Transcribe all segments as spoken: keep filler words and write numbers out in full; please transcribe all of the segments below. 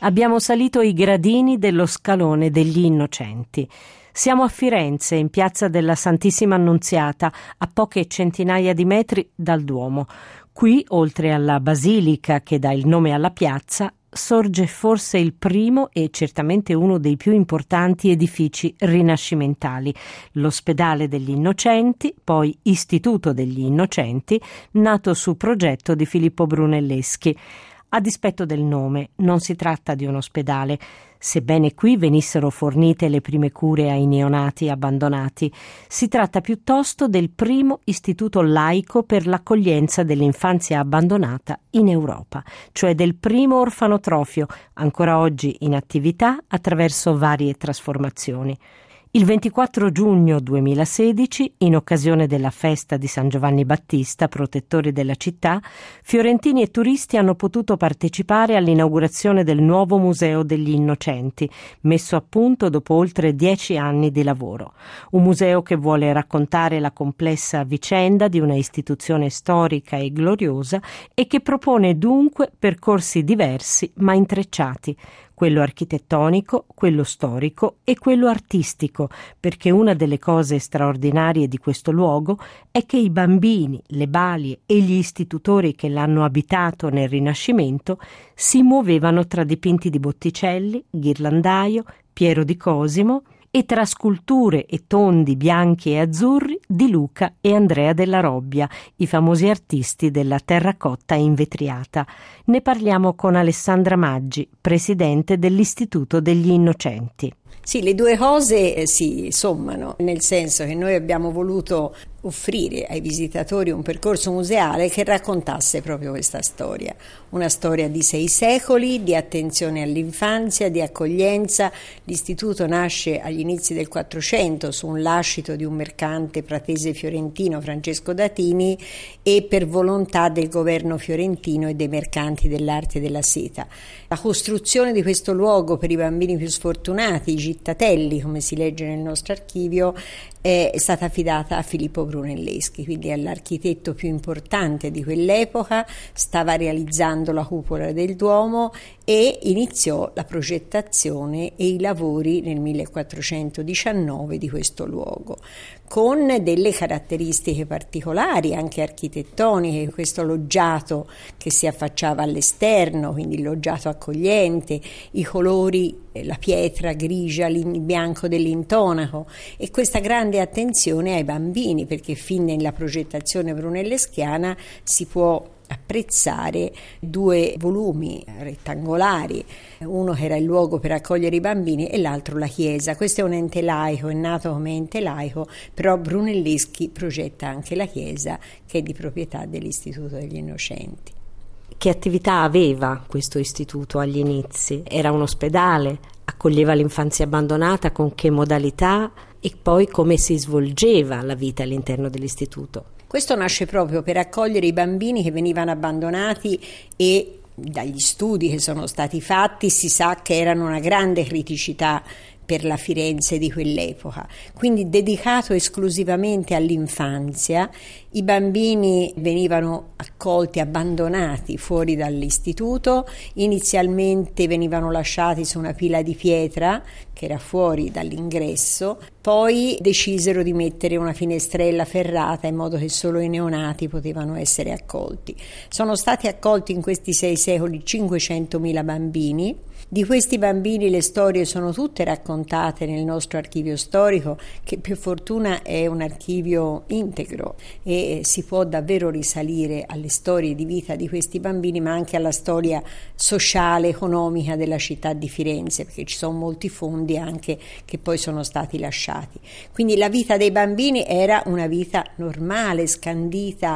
Abbiamo salito i gradini dello scalone degli Innocenti. Siamo a Firenze, in piazza della Santissima Annunziata, a poche centinaia di metri dal Duomo. Qui, oltre alla basilica che dà il nome alla piazza, sorge forse il primo e certamente uno dei più importanti edifici rinascimentali, l'Ospedale degli Innocenti, poi Istituto degli Innocenti, nato su progetto di Filippo Brunelleschi. A dispetto del nome, non si tratta di un ospedale, sebbene qui venissero fornite le prime cure ai neonati abbandonati. Si tratta piuttosto del primo istituto laico per l'accoglienza dell'infanzia abbandonata in Europa, cioè del primo orfanotrofio, ancora oggi in attività attraverso varie trasformazioni. Il ventiquattro giugno duemilasedici, in occasione della festa di San Giovanni Battista, protettore della città, fiorentini e turisti hanno potuto partecipare all'inaugurazione del nuovo Museo degli Innocenti, messo a punto dopo oltre dieci anni di lavoro. Un museo che vuole raccontare la complessa vicenda di una istituzione storica e gloriosa e che propone dunque percorsi diversi ma intrecciati. Quello architettonico, quello storico e quello artistico, perché una delle cose straordinarie di questo luogo è che i bambini, le balie e gli istitutori che l'hanno abitato nel Rinascimento si muovevano tra dipinti di Botticelli, Ghirlandaio, Piero di Cosimo e tra sculture e tondi bianchi e azzurri di Luca e Andrea della Robbia, i famosi artisti della terracotta invetriata. Ne parliamo con Alessandra Maggi, presidente dell'Istituto degli Innocenti. Sì, le due cose eh, si sommano, nel senso che noi abbiamo voluto offrire ai visitatori un percorso museale che raccontasse proprio questa storia, una storia di sei secoli, di attenzione all'infanzia, di accoglienza. L'istituto nasce agli inizi del Quattrocento su un lascito di un mercante pratese fiorentino, Francesco Datini, e per volontà del governo fiorentino e dei mercanti dell'arte e della seta. La costruzione di questo luogo per i bambini più sfortunati, i gittatelli, come si legge nel nostro archivio, è stata affidata a Filippo Brunelleschi, quindi è l'architetto più importante di quell'epoca. Stava realizzando la cupola del Duomo e iniziò la progettazione e i lavori nel millequattrocentodiciannove di questo luogo, con delle caratteristiche particolari anche architettoniche. Questo loggiato che si affacciava all'esterno, quindi il loggiato accogliente, i colori, la pietra grigia, il bianco dell'intonaco e questa grande attenzione ai bambini, perché fin nella progettazione brunelleschiana si può apprezzare due volumi rettangolari, uno che era il luogo per accogliere i bambini e l'altro la chiesa. Questo è un ente laico, è nato come ente laico, però Brunelleschi progetta anche la chiesa, che è di proprietà dell'Istituto degli Innocenti. Che attività aveva questo istituto agli inizi? Era un ospedale? Accoglieva l'infanzia abbandonata? Con che modalità? E poi come si svolgeva la vita all'interno dell'istituto? Questo nasce proprio per accogliere i bambini che venivano abbandonati e dagli studi che sono stati fatti si sa che erano una grande criticità per la Firenze di quell'epoca, quindi dedicato esclusivamente all'infanzia. I bambini venivano accolti, abbandonati fuori dall'istituto, inizialmente venivano lasciati su una pila di pietra che era fuori dall'ingresso, poi decisero di mettere una finestrella ferrata in modo che solo i neonati potevano essere accolti. Sono stati accolti in questi sei secoli cinquecentomila bambini. Di questi bambini le storie sono tutte raccontate nel nostro archivio storico, che per fortuna è un archivio integro e si può davvero risalire alle storie di vita di questi bambini, ma anche alla storia sociale, economica della città di Firenze, perché ci sono molti fondi anche che poi sono stati lasciati. Quindi la vita dei bambini era una vita normale, scandita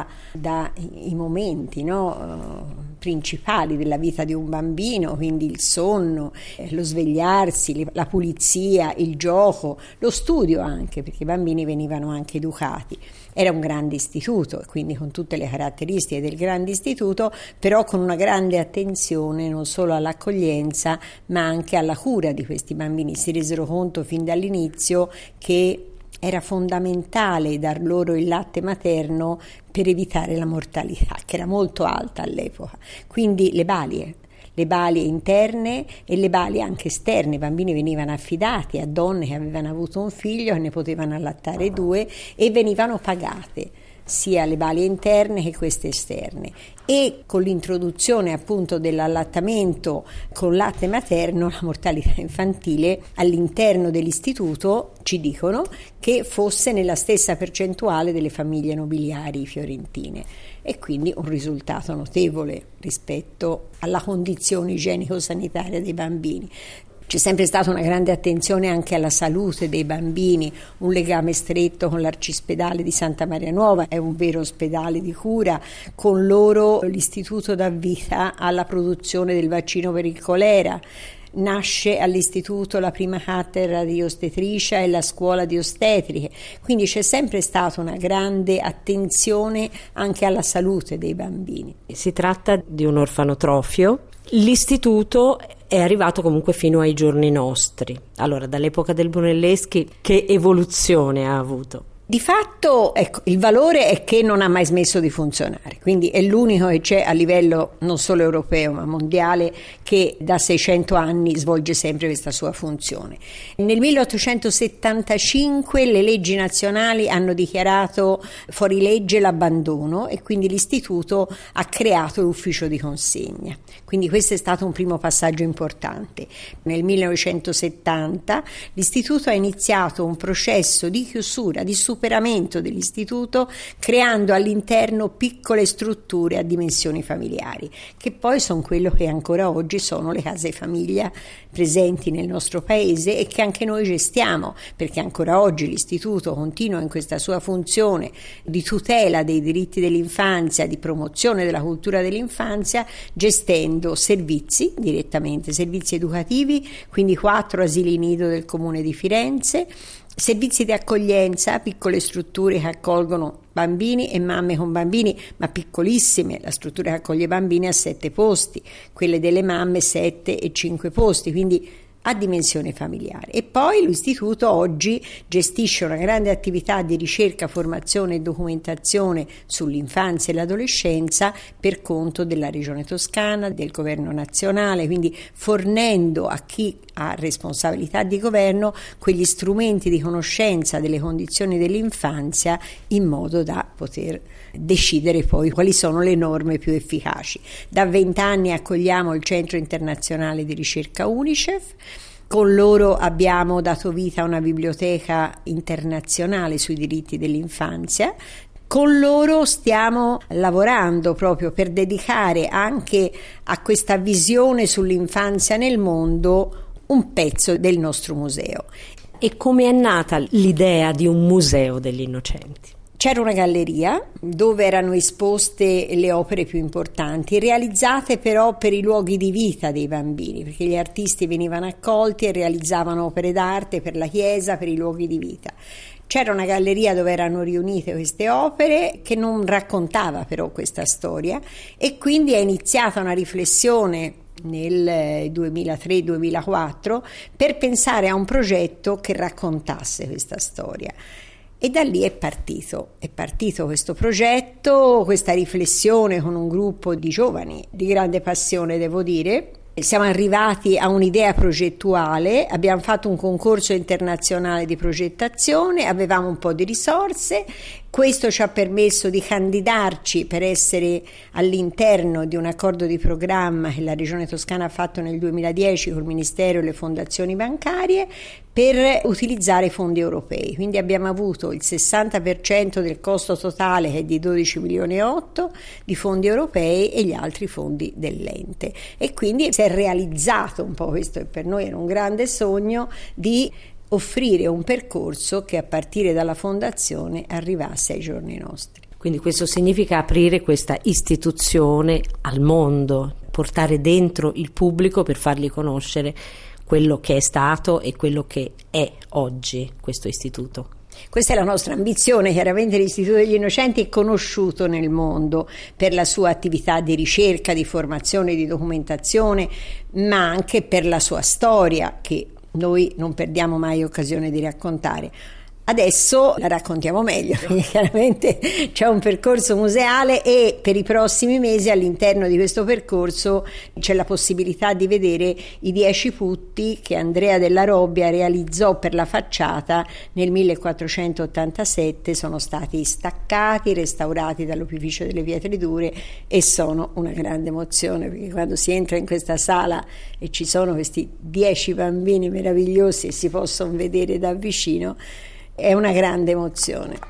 dai momenti, no? principali della vita di un bambino, quindi il sonno, lo svegliarsi, la pulizia, il gioco, lo studio anche, perché i bambini venivano anche educati. Era un grande istituto, quindi con tutte le caratteristiche del grande istituto, però con una grande attenzione non solo all'accoglienza ma anche alla cura di questi bambini. Si resero conto fin dall'inizio che era fondamentale dar loro il latte materno per evitare la mortalità, che era molto alta all'epoca. Quindi le balie, le balie interne e le balie anche esterne. I bambini venivano affidati a donne che avevano avuto un figlio e ne potevano allattare due e venivano pagate sia le balie interne che queste esterne. E con l'introduzione appunto dell'allattamento con latte materno, la mortalità infantile all'interno dell'istituto ci dicono che fosse nella stessa percentuale delle famiglie nobiliari fiorentine, e quindi un risultato notevole rispetto alla condizione igienico-sanitaria dei bambini. C'è sempre stata una grande attenzione anche alla salute dei bambini, un legame stretto con l'Arcispedale di Santa Maria Nuova, è un vero ospedale di cura. Con loro l'istituto dà vita alla produzione del vaccino per il colera. Nasce all'istituto la prima cattedra di ostetricia e la scuola di ostetriche, quindi c'è sempre stata una grande attenzione anche alla salute dei bambini. Si tratta di un orfanotrofio. L'istituto è arrivato comunque fino ai giorni nostri. Allora, dall'epoca del Brunelleschi, che evoluzione ha avuto? Di fatto, ecco, il valore è che non ha mai smesso di funzionare, quindi è l'unico che c'è a livello non solo europeo ma mondiale che da seicento anni svolge sempre questa sua funzione. Nel milleottocentosettantacinque le leggi nazionali hanno dichiarato fuori legge l'abbandono e quindi l'istituto ha creato l'ufficio di consegna. Quindi questo è stato un primo passaggio importante. Nel millenovecentosettanta l'istituto ha iniziato un processo di chiusura, di superamento dell'istituto, creando all'interno piccole strutture a dimensioni familiari, che poi sono quello che ancora oggi sono le case famiglia presenti nel nostro paese e che anche noi gestiamo, perché ancora oggi l'istituto continua in questa sua funzione di tutela dei diritti dell'infanzia, di promozione della cultura dell'infanzia, gestendo servizi direttamente, servizi educativi, quindi quattro asili nido del comune di Firenze, servizi di accoglienza, piccole strutture che accolgono bambini e mamme con bambini, ma piccolissime. La struttura che accoglie bambini ha sette posti, quelle delle mamme sette e cinque posti, quindi a dimensione familiare. E poi l'istituto oggi gestisce una grande attività di ricerca, formazione e documentazione sull'infanzia e l'adolescenza per conto della Regione Toscana, del Governo nazionale, quindi fornendo a chi ha responsabilità di governo quegli strumenti di conoscenza delle condizioni dell'infanzia in modo da poter decidere poi quali sono le norme più efficaci. Da vent'anni accogliamo il Centro Internazionale di Ricerca UNICEF. Con loro abbiamo dato vita a una biblioteca internazionale sui diritti dell'infanzia. Con loro stiamo lavorando proprio per dedicare anche a questa visione sull'infanzia nel mondo un pezzo del nostro museo. E come è nata l'idea di un museo degli innocenti? C'era una galleria dove erano esposte le opere più importanti, realizzate però per i luoghi di vita dei bambini, perché gli artisti venivano accolti e realizzavano opere d'arte per la chiesa, per i luoghi di vita. C'era una galleria dove erano riunite queste opere che non raccontava però questa storia, e quindi è iniziata una riflessione nel duemilatré duemilaquattro per pensare a un progetto che raccontasse questa storia. E da lì è partito, è partito questo progetto, questa riflessione con un gruppo di giovani di grande passione, devo dire. Siamo arrivati a un'idea progettuale, abbiamo fatto un concorso internazionale di progettazione, avevamo un po' di risorse. Questo ci ha permesso di candidarci per essere all'interno di un accordo di programma che la Regione Toscana ha fatto nel duemiladieci col Ministero e le fondazioni bancarie per utilizzare fondi europei. Quindi abbiamo avuto il sessanta per cento del costo totale, che è di dodici milioni e otto di fondi europei, e gli altri fondi dell'ente. E quindi si è realizzato un po' questo, e per noi era un grande sogno, di offrire un percorso che a partire dalla fondazione arrivasse ai giorni nostri. Quindi questo significa aprire questa istituzione al mondo, portare dentro il pubblico per fargli conoscere quello che è stato e quello che è oggi questo istituto. Questa è la nostra ambizione. Chiaramente l'Istituto degli Innocenti è conosciuto nel mondo per la sua attività di ricerca, di formazione, di documentazione, ma anche per la sua storia, che noi non perdiamo mai occasione di raccontare. Adesso la raccontiamo meglio, perché chiaramente c'è un percorso museale e per i prossimi mesi all'interno di questo percorso c'è la possibilità di vedere i dieci putti che Andrea della Robbia realizzò per la facciata nel millequattrocentottantasette. Sono stati staccati, restaurati dall'Opificio delle Pietre Dure e sono una grande emozione, perché quando si entra in questa sala e ci sono questi dieci bambini meravigliosi e si possono vedere da vicino, è una grande emozione.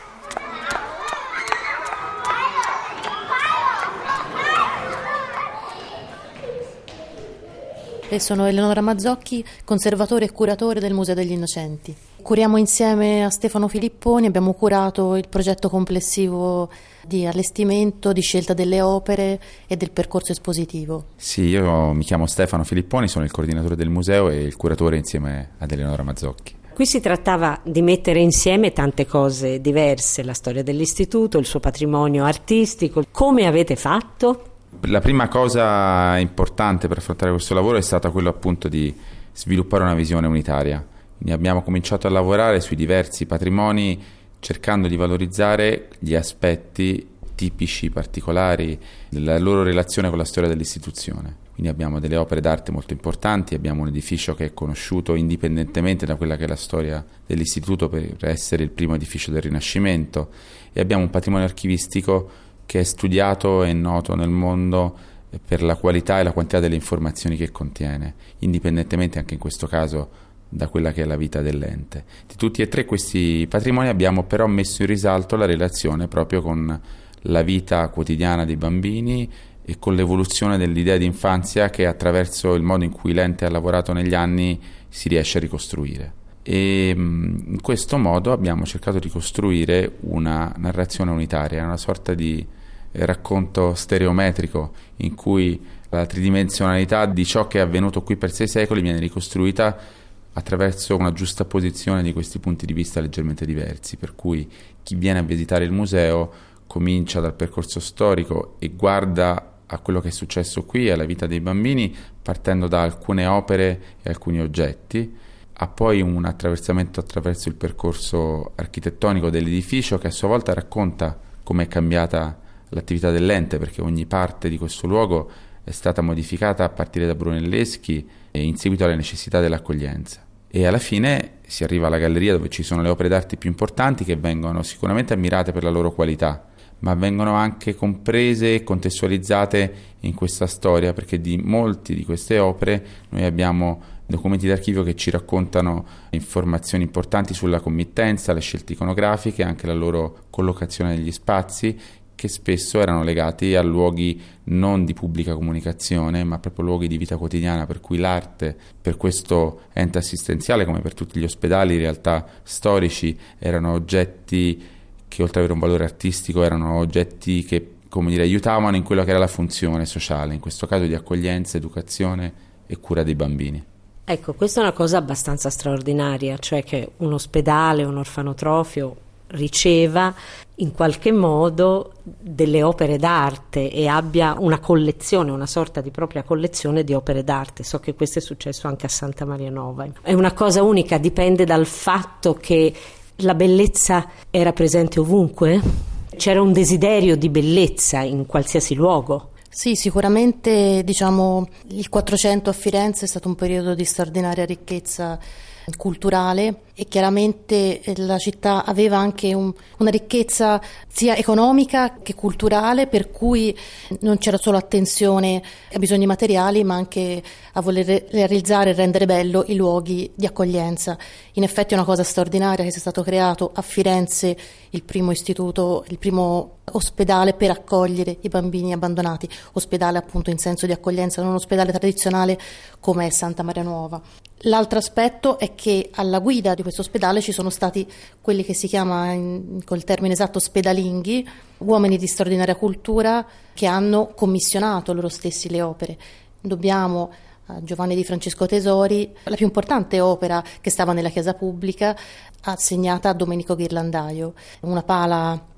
E sono Eleonora Mazzocchi, conservatore e curatore del Museo degli Innocenti. Curiamo insieme a Stefano Filipponi, abbiamo curato il progetto complessivo di allestimento, di scelta delle opere e del percorso espositivo. Sì, io mi chiamo Stefano Filipponi, sono il coordinatore del museo e il curatore insieme ad Eleonora Mazzocchi. Qui si trattava di mettere insieme tante cose diverse, la storia dell'istituto, il suo patrimonio artistico. Come avete fatto? La prima cosa importante per affrontare questo lavoro è stata quello appunto di sviluppare una visione unitaria. Quindi abbiamo cominciato a lavorare sui diversi patrimoni cercando di valorizzare gli aspetti tipici, particolari della loro relazione con la storia dell'istituzione. Quindi abbiamo delle opere d'arte molto importanti, abbiamo un edificio che è conosciuto indipendentemente da quella che è la storia dell'istituto per essere il primo edificio del Rinascimento, e abbiamo un patrimonio archivistico che è studiato e noto nel mondo per la qualità e la quantità delle informazioni che contiene, indipendentemente anche in questo caso da quella che è la vita dell'ente. Di tutti e tre questi patrimoni abbiamo però messo in risalto la relazione proprio con la vita quotidiana dei bambini e con l'evoluzione dell'idea di infanzia che attraverso il modo in cui l'ente ha lavorato negli anni si riesce a ricostruire. E in questo modo abbiamo cercato di costruire una narrazione unitaria, una sorta di racconto stereometrico in cui la tridimensionalità di ciò che è avvenuto qui per sei secoli viene ricostruita attraverso una giustapposizione di questi punti di vista leggermente diversi, per cui chi viene a visitare il museo comincia dal percorso storico e guarda a quello che è successo qui, alla vita dei bambini, partendo da alcune opere e alcuni oggetti, ha poi un attraversamento attraverso il percorso architettonico dell'edificio che a sua volta racconta come è cambiata l'attività dell'ente, perché ogni parte di questo luogo è stata modificata a partire da Brunelleschi e in seguito alle necessità dell'accoglienza. E alla fine si arriva alla galleria dove ci sono le opere d'arte più importanti, che vengono sicuramente ammirate per la loro qualità, ma vengono anche comprese e contestualizzate in questa storia, perché di molti di queste opere noi abbiamo documenti d'archivio che ci raccontano informazioni importanti sulla committenza, le scelte iconografiche, anche la loro collocazione negli spazi, che spesso erano legati a luoghi non di pubblica comunicazione, ma proprio luoghi di vita quotidiana, per cui l'arte, per questo ente assistenziale, come per tutti gli ospedali in realtà storici, erano oggetti che oltre ad avere un valore artistico erano oggetti che, come dire, aiutavano in quello che era la funzione sociale, in questo caso di accoglienza, educazione e cura dei bambini. Ecco, questa è una cosa abbastanza straordinaria, cioè che un ospedale, un orfanotrofio riceva in qualche modo delle opere d'arte e abbia una collezione, una sorta di propria collezione di opere d'arte. So che questo è successo anche a Santa Maria Nova. È una cosa unica, dipende dal fatto che la bellezza era presente ovunque? C'era un desiderio di bellezza in qualsiasi luogo? Sì, sicuramente diciamo il Quattrocento a Firenze è stato un periodo di straordinaria ricchezza culturale e chiaramente la città aveva anche un, una ricchezza sia economica che culturale, per cui non c'era solo attenzione ai bisogni materiali ma anche a voler realizzare e rendere bello i luoghi di accoglienza. In effetti è una cosa straordinaria che sia stato creato a Firenze il primo istituto, il primo ospedale per accogliere i bambini abbandonati, ospedale appunto in senso di accoglienza, non un ospedale tradizionale come è Santa Maria Nuova. L'altro aspetto è che alla guida di questo ospedale ci sono stati quelli che si chiama in, col termine esatto ospedalinghi, uomini di straordinaria cultura che hanno commissionato loro stessi le opere. Dobbiamo a Giovanni di Francesco Tesori la più importante opera che stava nella chiesa pubblica, assegnata a Domenico Ghirlandaio, una pala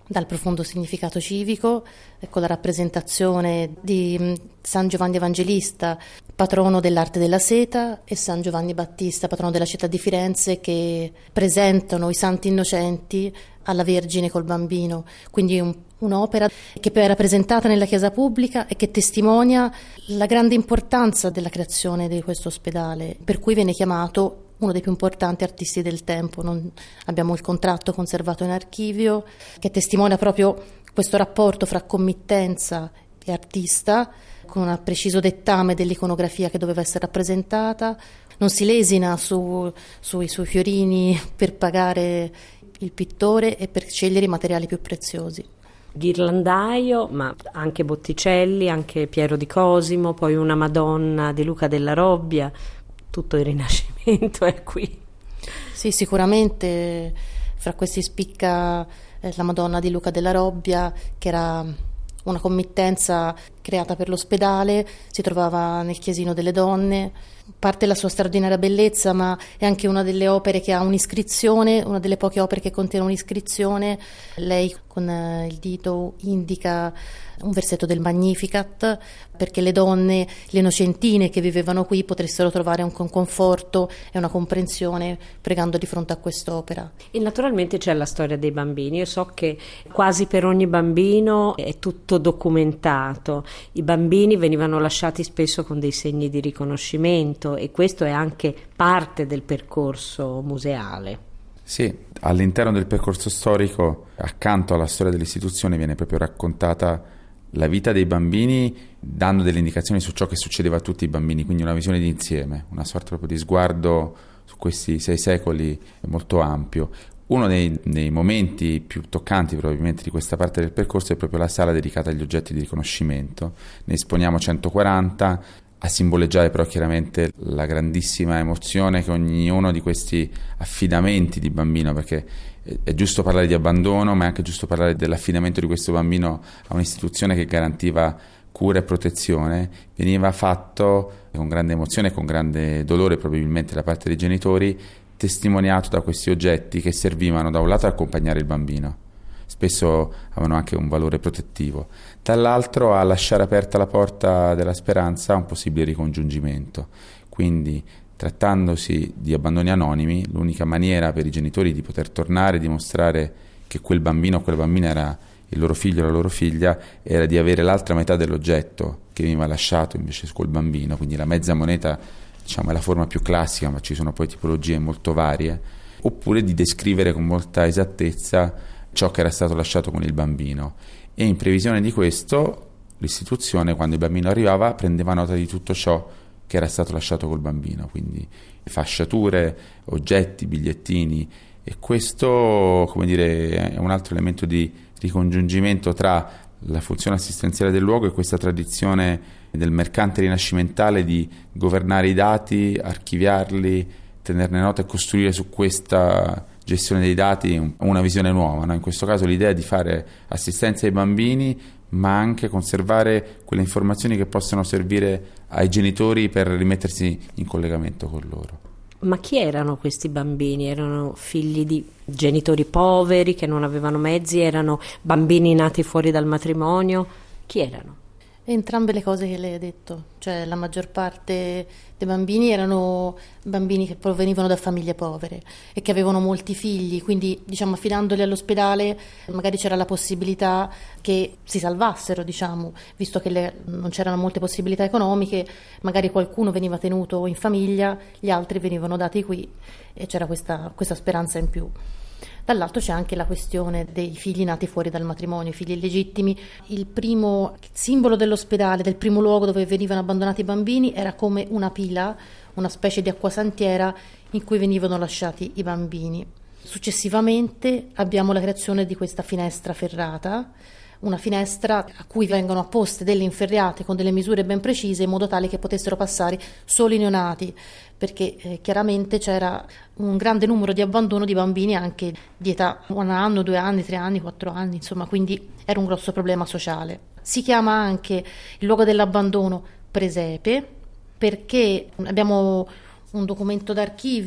dal profondo significato civico, con la rappresentazione di San Giovanni Evangelista, patrono dell'arte della seta, e San Giovanni Battista, patrono della città di Firenze, che presentano i santi innocenti alla Vergine col bambino. Quindi un, un'opera che poi è rappresentata nella chiesa pubblica e che testimonia la grande importanza della creazione di questo ospedale, per cui viene chiamato uno dei più importanti artisti del tempo. Non, abbiamo il contratto conservato in archivio che testimonia proprio questo rapporto fra committenza e artista, con un preciso dettame dell'iconografia che doveva essere rappresentata. Non si lesina su, sui suoi fiorini per pagare il pittore e per scegliere i materiali più preziosi. Ghirlandaio, ma anche Botticelli, anche Piero di Cosimo, poi una Madonna di Luca della Robbia. Tutto il Rinascimento è qui. Sì, sicuramente fra questi spicca eh, la Madonna di Luca della Robbia, che era una committenza creata per l'ospedale, si trovava nel Chiesino delle Donne. Parte la sua straordinaria bellezza, ma è anche una delle opere che ha un'iscrizione, una delle poche opere che contiene un'iscrizione. Lei con il dito indica un versetto del Magnificat, perché le donne, le innocentine che vivevano qui potessero trovare un conforto e una comprensione pregando di fronte a quest'opera. E naturalmente c'è la storia dei bambini. Io so che quasi per ogni bambino è tutto documentato. I bambini venivano lasciati spesso con dei segni di riconoscimento, e questo è anche parte del percorso museale. Sì, all'interno del percorso storico, accanto alla storia dell'istituzione, viene proprio raccontata la vita dei bambini, dando delle indicazioni su ciò che succedeva a tutti i bambini, quindi una visione d'insieme, una sorta proprio di sguardo su questi sei secoli molto ampio. Uno dei, dei momenti più toccanti probabilmente di questa parte del percorso è proprio la sala dedicata agli oggetti di riconoscimento. Ne esponiamo centoquaranta, a simboleggiare però chiaramente la grandissima emozione che ognuno di questi affidamenti di bambino, perché è giusto parlare di abbandono, ma è anche giusto parlare dell'affidamento di questo bambino a un'istituzione che garantiva cura e protezione, veniva fatto con grande emozione e con grande dolore probabilmente da parte dei genitori, testimoniato da questi oggetti che servivano da un lato ad accompagnare il bambino, spesso avevano anche un valore protettivo, dall'altro a lasciare aperta la porta della speranza a un possibile ricongiungimento. Quindi, trattandosi di abbandoni anonimi, l'unica maniera per i genitori di poter tornare e dimostrare che quel bambino o quella bambina era il loro figlio o la loro figlia era di avere l'altra metà dell'oggetto che veniva lasciato invece col bambino, quindi la mezza moneta, diciamo, è la forma più classica, ma ci sono poi tipologie molto varie, oppure di descrivere con molta esattezza ciò che era stato lasciato con il bambino. E in previsione di questo, l'istituzione, quando il bambino arrivava, prendeva nota di tutto ciò che era stato lasciato col bambino, quindi fasciature, oggetti, bigliettini, e questo, come dire, è un altro elemento di ricongiungimento tra la funzione assistenziale del luogo e questa tradizione del mercante rinascimentale di governare i dati, archiviarli, tenerne nota e costruire su questa gestione dei dati una visione nuova, no? In questo caso l'idea è di fare assistenza ai bambini, ma anche conservare quelle informazioni che possono servire ai genitori per rimettersi in collegamento con loro. Ma chi erano questi bambini? Erano figli di genitori poveri che non avevano mezzi? Erano bambini nati fuori dal matrimonio? Chi erano? Entrambe le cose che lei ha detto, cioè la maggior parte dei bambini erano bambini che provenivano da famiglie povere e che avevano molti figli, quindi diciamo affidandoli all'ospedale magari c'era la possibilità che si salvassero, diciamo, visto che le, non c'erano molte possibilità economiche, magari qualcuno veniva tenuto in famiglia, gli altri venivano dati qui e c'era questa, questa speranza in più. Dall'altro c'è anche la questione dei figli nati fuori dal matrimonio, figli illegittimi. Il primo simbolo dell'ospedale, del primo luogo dove venivano abbandonati i bambini, era come una pila, una specie di acquasantiera in cui venivano lasciati i bambini. Successivamente abbiamo la creazione di questa finestra ferrata, una finestra a cui vengono apposte delle inferriate con delle misure ben precise in modo tale che potessero passare solo i neonati, perché eh, chiaramente c'era un grande numero di abbandono di bambini anche di età un anno, due anni, tre anni, quattro anni, insomma, quindi era un grosso problema sociale. Si chiama anche il luogo dell'abbandono presepe perché abbiamo un documento d'archivio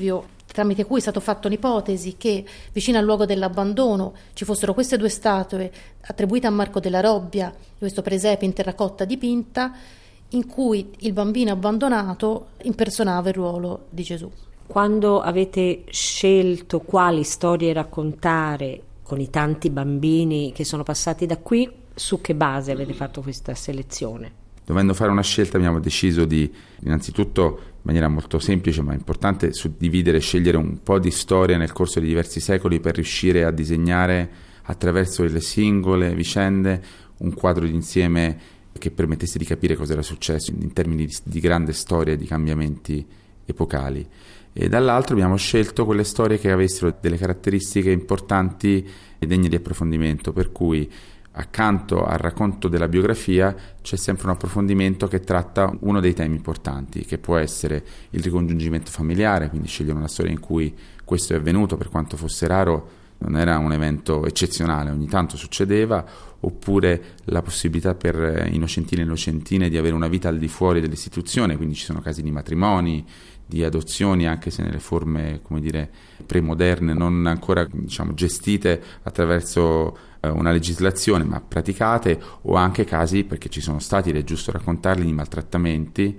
tramite cui è stato fatto un'ipotesi che vicino al luogo dell'abbandono ci fossero queste due statue attribuite a Marco della Robbia, questo presepe in terracotta dipinta, in cui il bambino abbandonato impersonava il ruolo di Gesù. Quando avete scelto quali storie raccontare con i tanti bambini che sono passati da qui, su che base avete fatto questa selezione? Dovendo fare una scelta abbiamo deciso di, innanzitutto in maniera molto semplice ma importante, suddividere e scegliere un po' di storia nel corso di diversi secoli per riuscire a disegnare attraverso le singole vicende un quadro d'insieme che permettesse di capire cosa era successo in termini di, di grande storia e di cambiamenti epocali. E dall'altro abbiamo scelto quelle storie che avessero delle caratteristiche importanti e degne di approfondimento, per cui accanto al racconto della biografia c'è sempre un approfondimento che tratta uno dei temi importanti, che può essere il ricongiungimento familiare, quindi scegliere una storia in cui questo è avvenuto, per quanto fosse raro, non era un evento eccezionale, ogni tanto succedeva, oppure la possibilità per innocentini e innocentine di avere una vita al di fuori dell'istituzione, quindi ci sono casi di matrimoni, di adozioni, anche se nelle forme, come dire, premoderne, non ancora, diciamo, gestite attraverso eh, una legislazione, ma praticate, o anche casi, perché ci sono stati, ed è giusto raccontarli, di maltrattamenti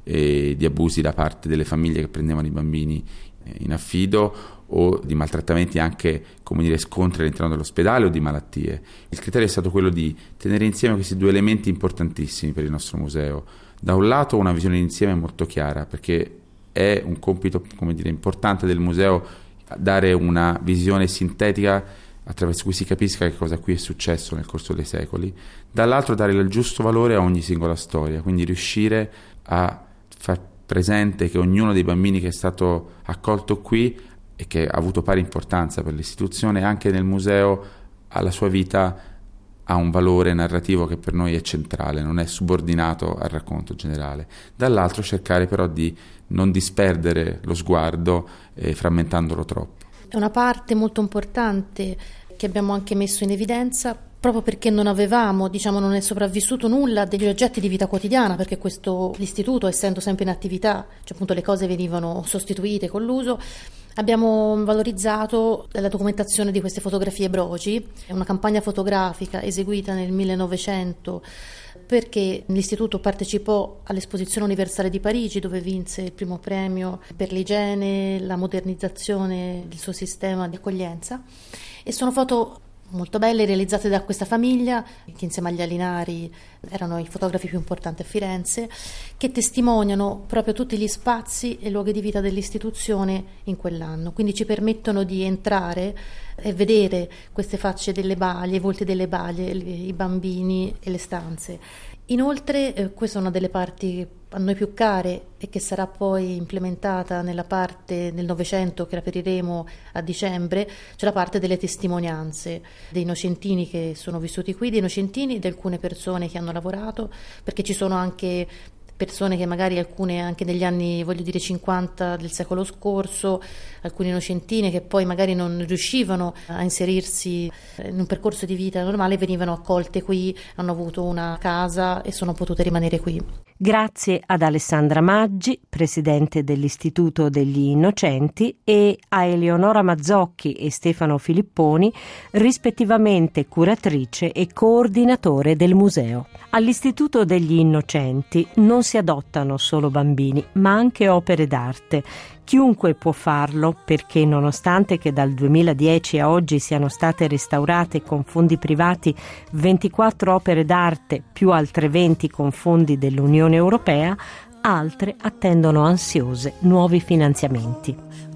e di abusi da parte delle famiglie che prendevano i bambini in affido, o di maltrattamenti anche, come dire, scontri all'interno dell'ospedale o di malattie. Il criterio è stato quello di tenere insieme questi due elementi importantissimi per il nostro museo. Da un lato una visione d'insieme molto chiara, perché è un compito, come dire, importante del museo dare una visione sintetica attraverso cui si capisca che cosa qui è successo nel corso dei secoli, dall'altro dare il giusto valore a ogni singola storia, quindi riuscire a far presente che ognuno dei bambini che è stato accolto qui e che ha avuto pari importanza per l'istituzione, anche nel museo, alla sua vita ha un valore narrativo che per noi è centrale, non è subordinato al racconto generale. Dall'altro cercare però di non disperdere lo sguardo eh, frammentandolo troppo. È una parte molto importante che abbiamo anche messo in evidenza proprio perché non avevamo, diciamo, non è sopravvissuto nulla degli oggetti di vita quotidiana, perché questo l'istituto, essendo sempre in attività, cioè appunto le cose venivano sostituite con l'uso. Abbiamo valorizzato la documentazione di queste fotografie broci, una campagna fotografica eseguita nel millenovecento perché l'istituto partecipò all'Esposizione Universale di Parigi, dove vinse il primo premio per l'igiene, la modernizzazione del suo sistema di accoglienza, e sono foto molto belle realizzate da questa famiglia che insieme agli Alinari erano i fotografi più importanti a Firenze, che testimoniano proprio tutti gli spazi e luoghi di vita dell'istituzione in quell'anno, quindi ci permettono di entrare e vedere queste facce delle balie, i volti delle balie, i bambini e le stanze. Inoltre eh, questa è una delle parti a noi più care e che sarà poi implementata nella parte del Novecento che apriremo a dicembre, c'è la parte delle testimonianze dei innocentini che sono vissuti qui, dei innocentini e di alcune persone che hanno lavorato, perché ci sono anche persone che magari alcune anche negli anni, voglio dire, cinquanta del secolo scorso, alcune innocentine che poi magari non riuscivano a inserirsi in un percorso di vita normale, venivano accolte qui, hanno avuto una casa e sono potute rimanere qui. Grazie ad Alessandra Maggi, presidente dell'Istituto degli Innocenti, e a Eleonora Mazzocchi e Stefano Filipponi, rispettivamente curatrice e coordinatore del museo. All'Istituto degli Innocenti non si adottano solo bambini, ma anche opere d'arte. Chiunque può farlo perché, nonostante che dal duemiladieci a oggi siano state restaurate con fondi privati ventiquattro opere d'arte più altre venti con fondi dell'Unione Europea, altre attendono ansiose nuovi finanziamenti.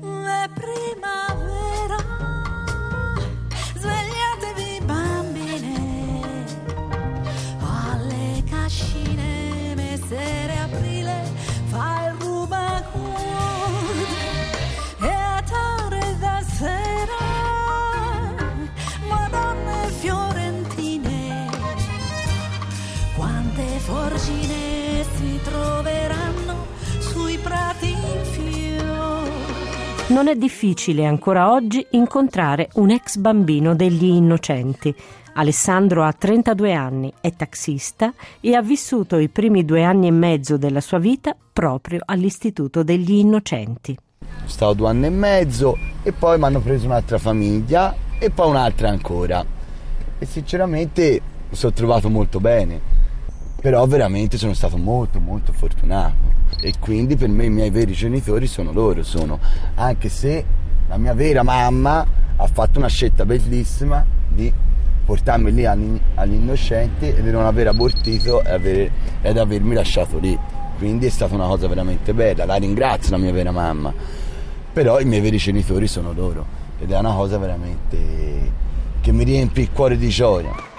Non è difficile ancora oggi incontrare un ex bambino degli Innocenti. Alessandro ha trentadue anni, è taxista e ha vissuto i primi due anni e mezzo della sua vita proprio all'Istituto degli Innocenti. Sono stato due anni e mezzo e poi mi hanno preso un'altra famiglia e poi un'altra ancora. E sinceramente mi sono trovato molto bene, però veramente sono stato molto molto fortunato. E quindi per me i miei veri genitori sono loro, sono, anche se la mia vera mamma ha fatto una scelta bellissima di portarmi lì agli, agli innocenti e di non aver abortito e aver, ed avermi lasciato lì. Quindi è stata una cosa veramente bella, la ringrazio la mia vera mamma, però i miei veri genitori sono loro ed è una cosa veramente che mi riempie il cuore di gioia.